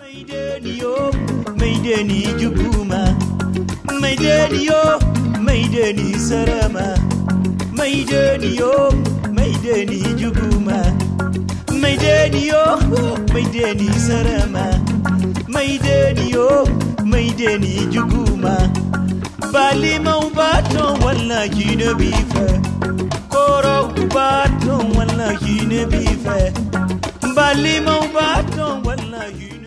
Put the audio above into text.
Maideni yo, maideni juguma, maideni yo, maideni sarama, maideni yo, maideni juguma, maideni yo, maideni sarama, maideni yo, maideni juguma. Bali maubaton wallahi ne bife, koro kubaton wallahi ne bife, bali maubaton wallahi.